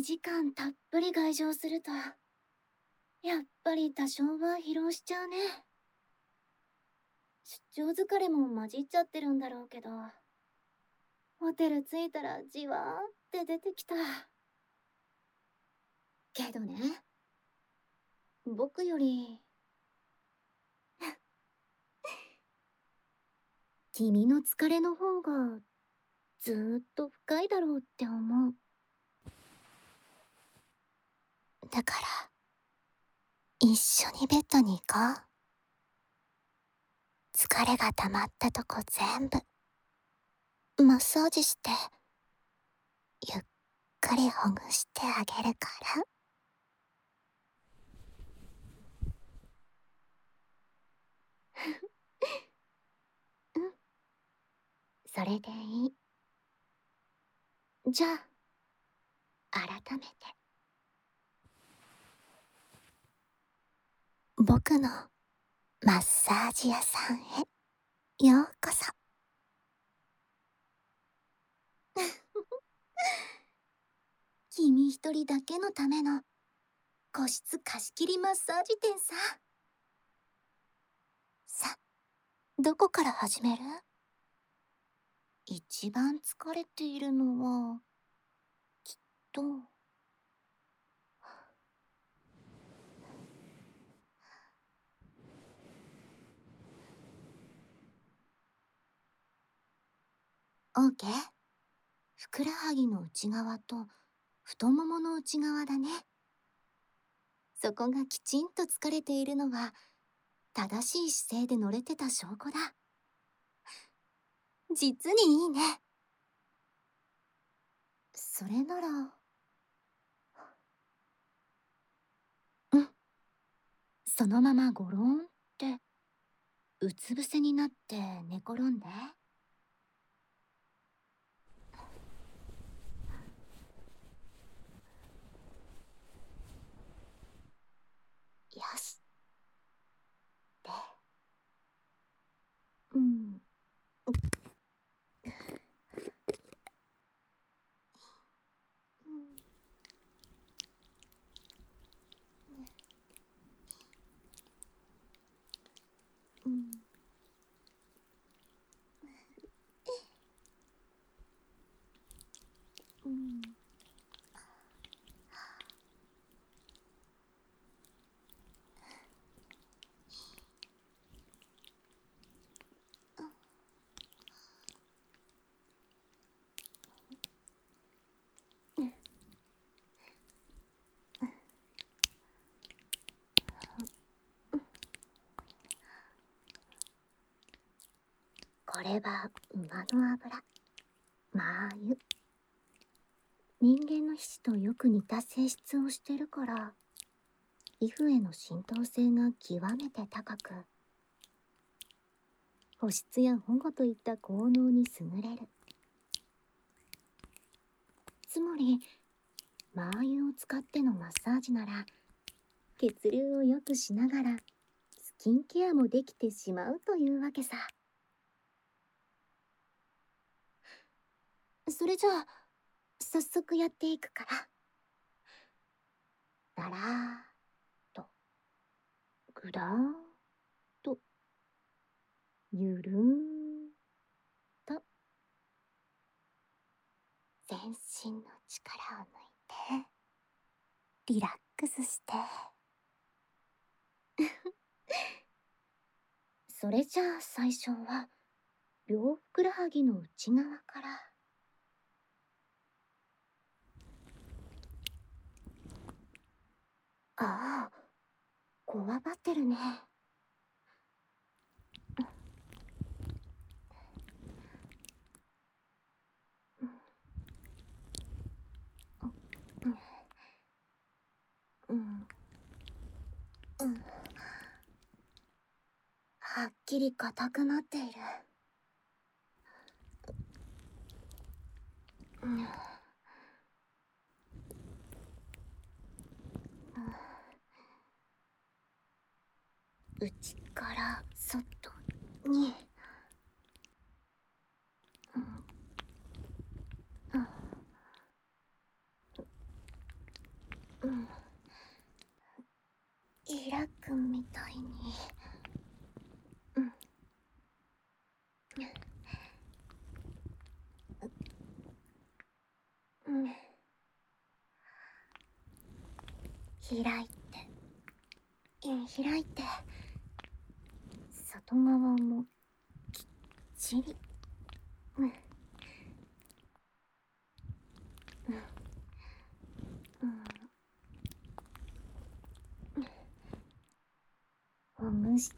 2時間たっぷり外乗すると、やっぱり多少は疲労しちゃうね。出張疲れも混じっちゃってるんだろうけど、ホテル着いたらじわーって出てきた。けどね、僕より、君の疲れの方がずーっと深いだろうって思う。だから、一緒にベッドに行こう。疲れが溜まったとこ全部、マッサージして、ゆっくりほぐしてあげるから。うん、それでいい。じゃあ、改めて。僕のマッサージ屋さんへようこそ。君一人だけのための個室貸し切りマッサージ店さ。さ、どこから始める？一番疲れているのは、きっと。オーケー。ふくらはぎの内側と太ももの内側だね。そこがきちんと疲れているのは、正しい姿勢で乗れてた証拠だ。実にいいね。それなら、うん。そのままゴロンって、うつ伏せになって寝転んで。よし。で、うん。うん。うん。これは馬の油、マー油。人間の皮脂とよく似た性質をしてるから、皮膚への浸透性が極めて高く、保湿や保護といった効能に優れる。つまり、マー油を使ってのマッサージなら、血流を良くしながら、スキンケアもできてしまうというわけさ。それじゃあ、早速やっていくから。だらーっと、ぐだーっと、ゆるーんと、全身の力を抜いて、リラックスして。それじゃあ最初は、両ふくらはぎの内側から。ああ、こわばってるね。うん。うん。はっきり硬くなっている。うん。内から外に。うん。 開いて、開いて、外側もきっちり。うん、うん、うん。ほぐして、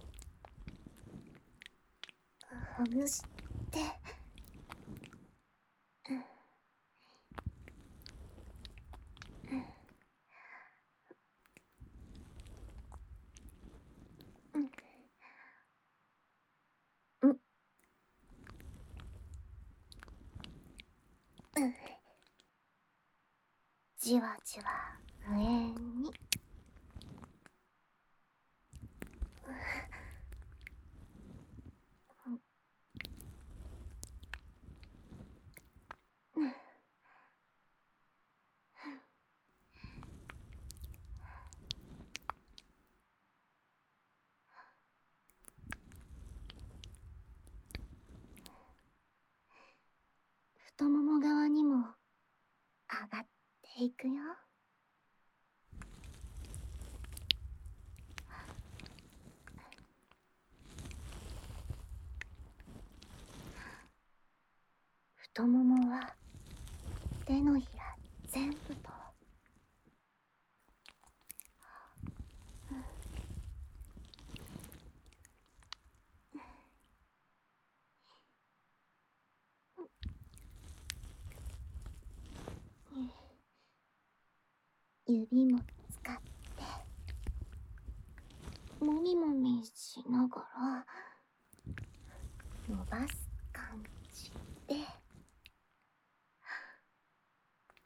ほぐして、うん、うん、うん、うん。じわじわ上に。太もも側にも上がっていくよ。太ももは手のひら全部と。指も使ってもみもみしながら伸ばす感じで。うん、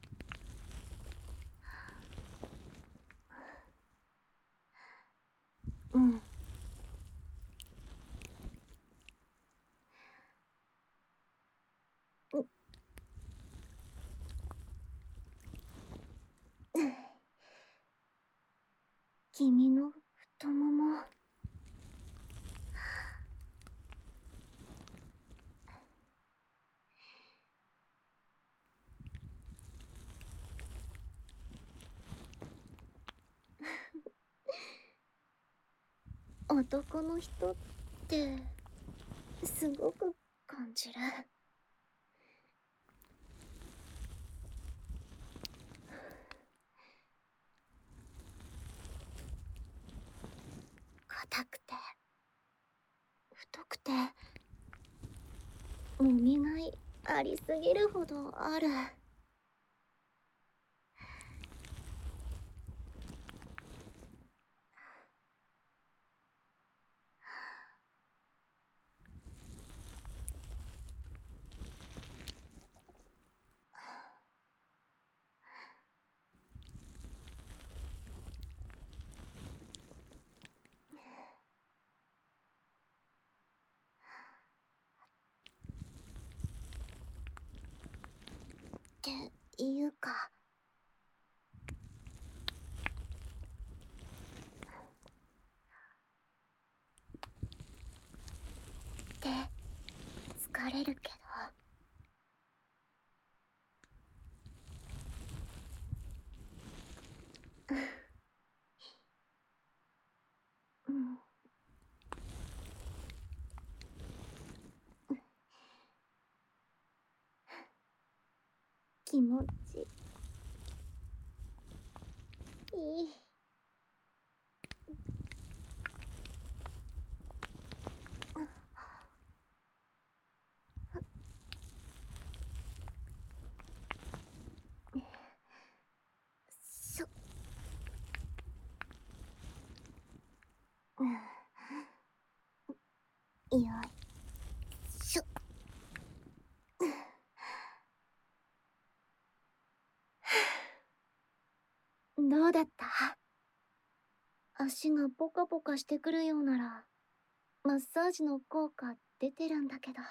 うん。君の太もも、男の人ってすごく感じる。硬くて太くてもみがいありすぎるほどある。っていうか、手疲れるけど。うん、気持ちいい。しょ、うん、よいしょ。どうだった？足がポカポカしてくるようなら、マッサージの効果出てるんだけど。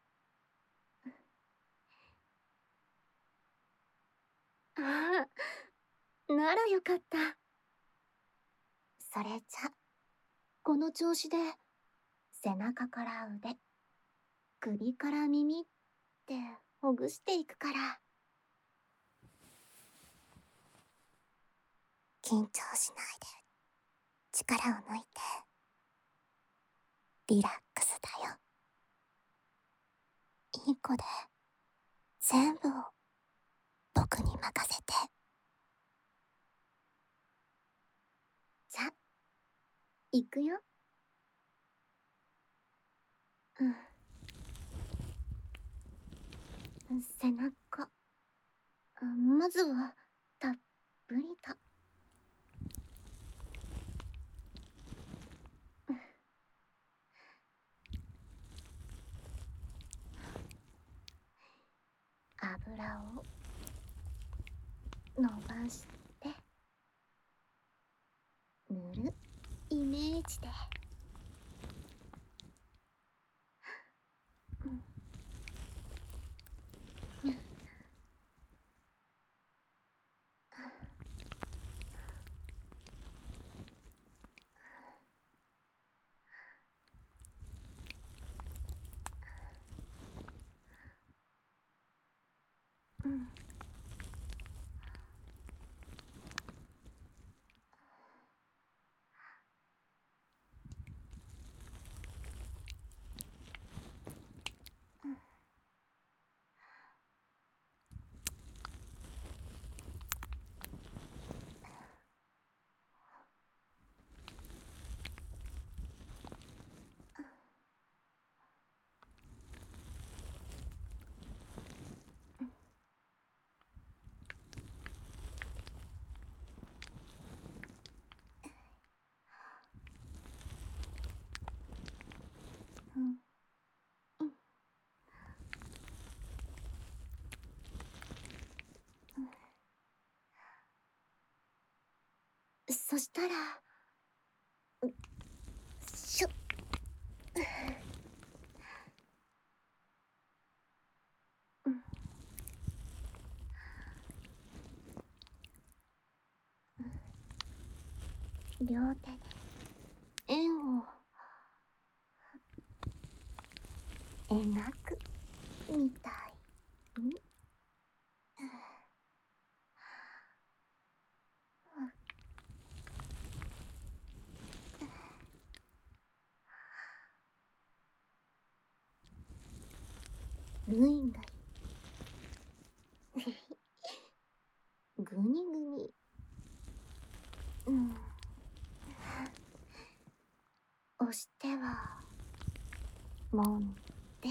ああ、ならよかった。それじゃ、この調子で、背中から腕、首から耳ってほぐしていくから。 緊張しないで力を抜いてリラックスだよ。いい子で全部を僕に任せて。じゃ、行くよ。背中。まずはたっぷりと。油を伸ばして塗るイメージで。そしたら、しょ。両手で円を描くみたいに。ぐいぐいぐにぐに。押しては揉んで。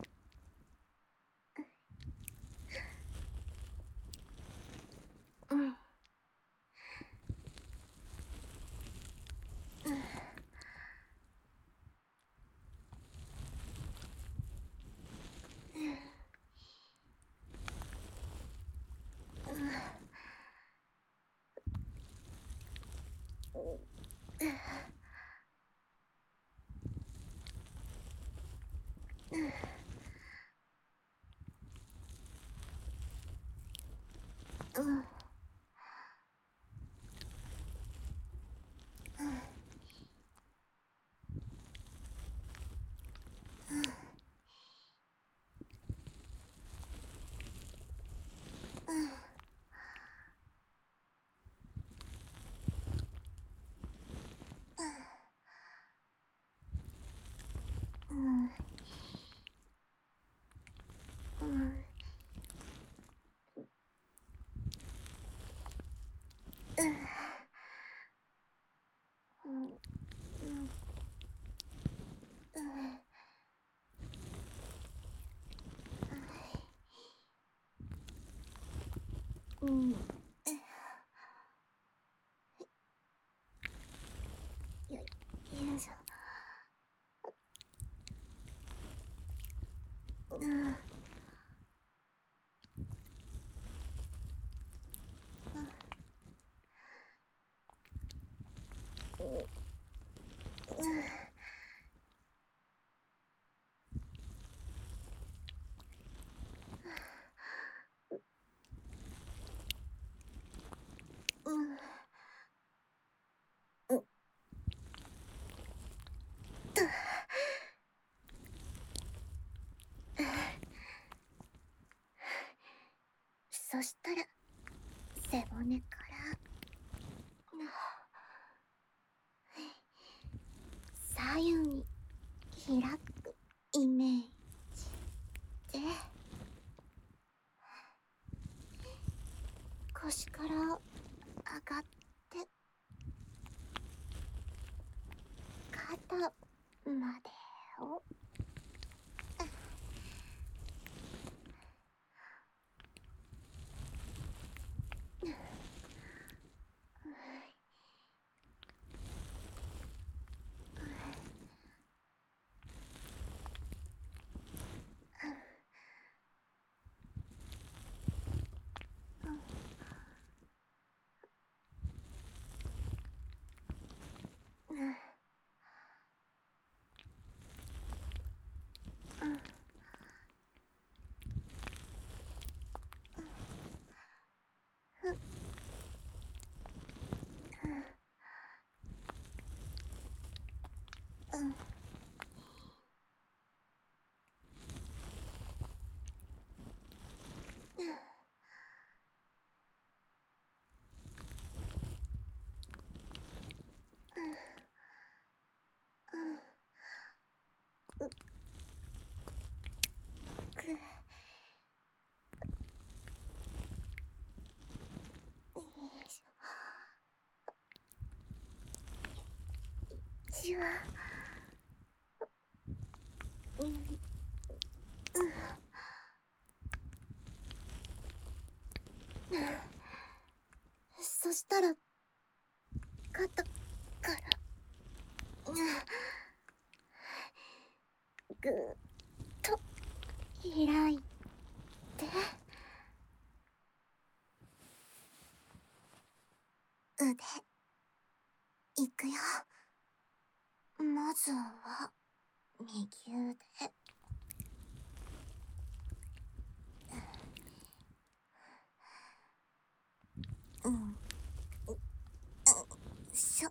よいしょ。そしたら背骨から左右に開くイメージで、腰から上がって肩までをじわそしたら肩からぐーっと開いて、腕いくよ。まずは右腕。しょ。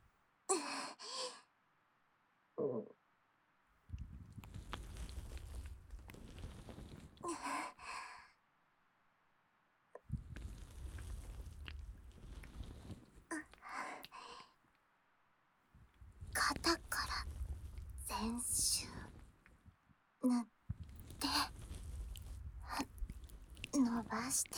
肩から全周塗って伸ばして、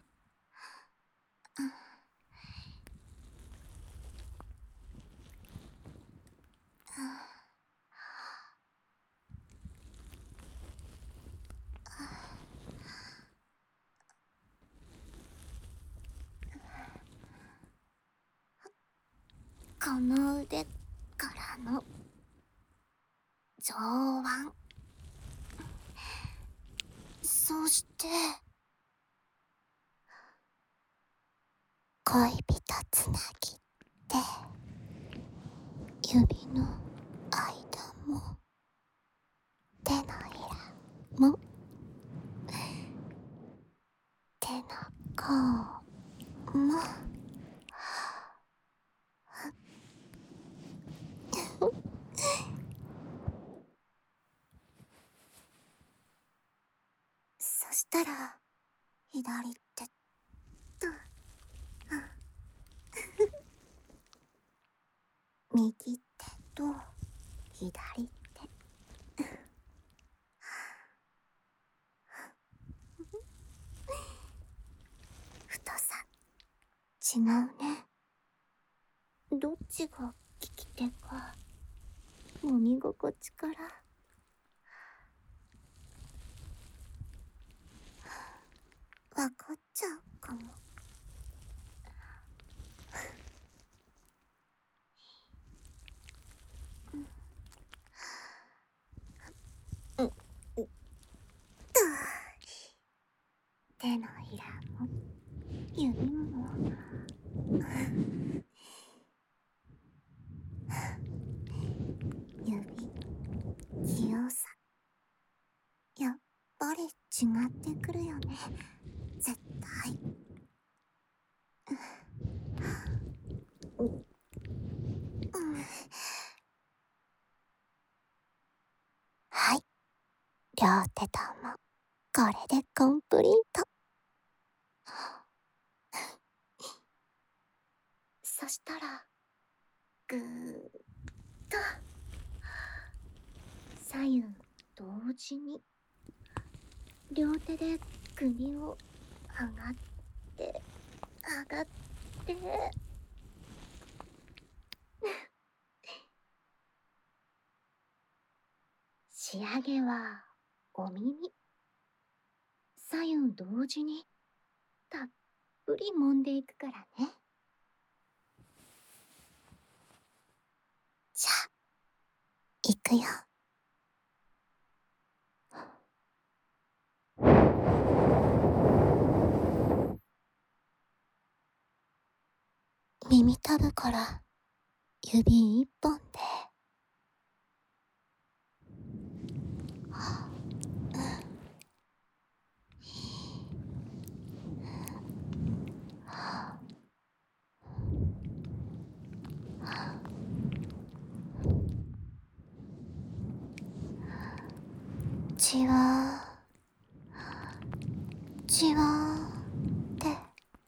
この腕からの上腕、そして恋人つなぎって指の間も手のひらも手の甲もそしたら左手と右手と左手太さ違うね。どっちが利き手か揉み心地から分かっちゃうかも。手のひらも指も指器用さやっぱり違ってくるよね、絶対。はい、両手ともこれでコンプリート。そしたらぐーっと左右同時に両手で首を上がって上がって仕上げはお耳左右同時にたっぷり揉んでいくからね。じゃあいくよ。耳たぶから指一本でじわじわって。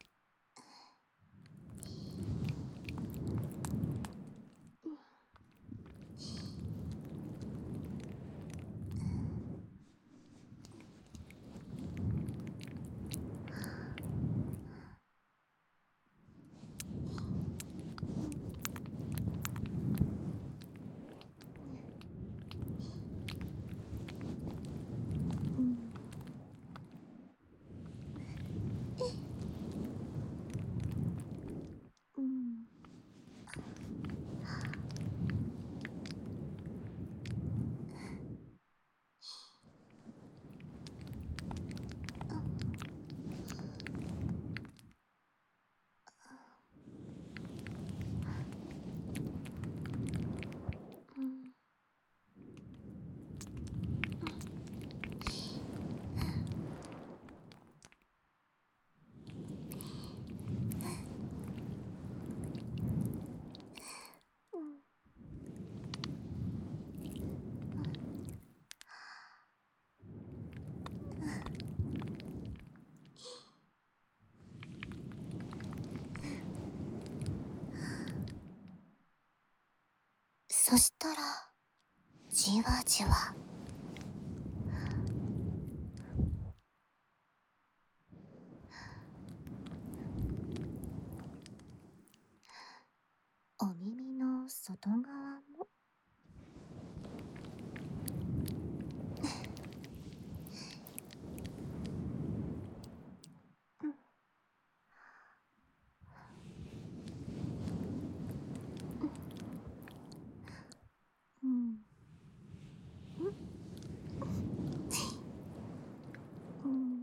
そしたらじわじわお耳の外側もうんうん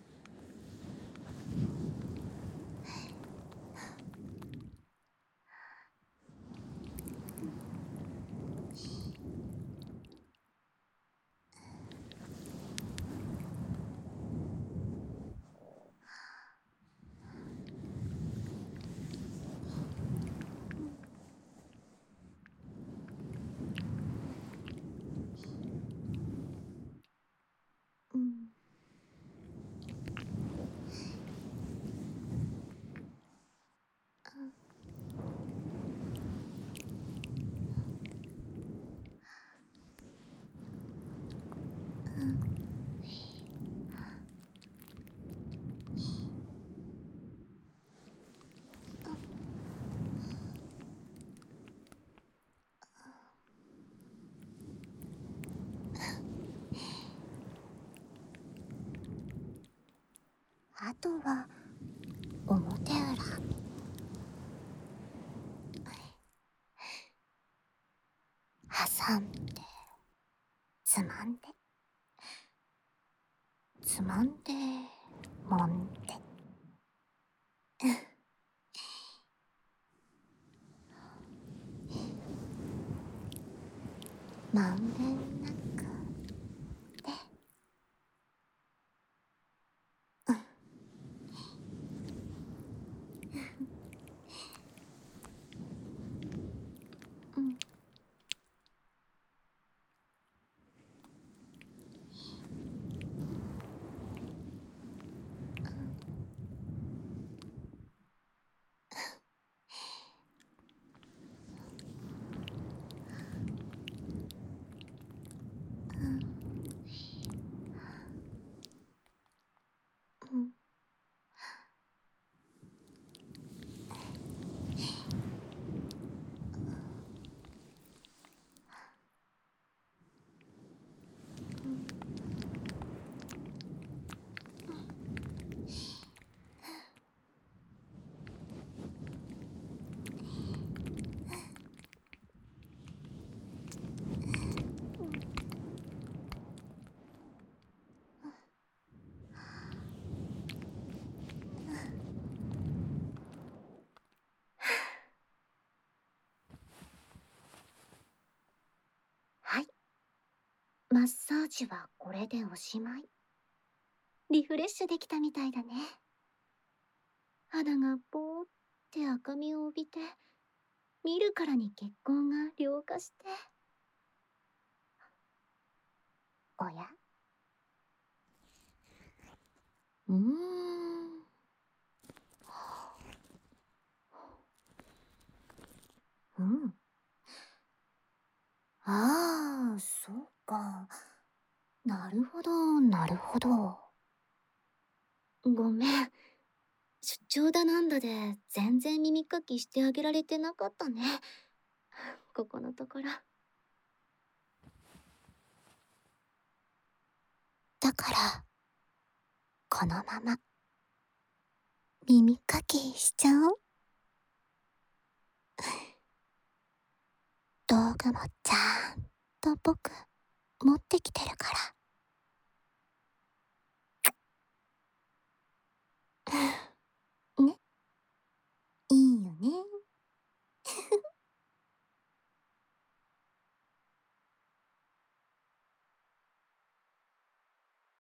うんあとは表裏挟んでつまんでつまんで揉んでまんべんなくでうんッサージはこれでおしまい。リフレッシュできたみたいだね。肌がぼーって赤みを帯びて、見るからに血行が良化して。おや、うーん。うん。ああ、そうか。なるほど、なるほど。ごめん。出張だなんだで全然耳かきしてあげられてなかったね。ここのところ。だから、このまま耳かきしちゃおう。道具もちゃんと僕持ってきてるから。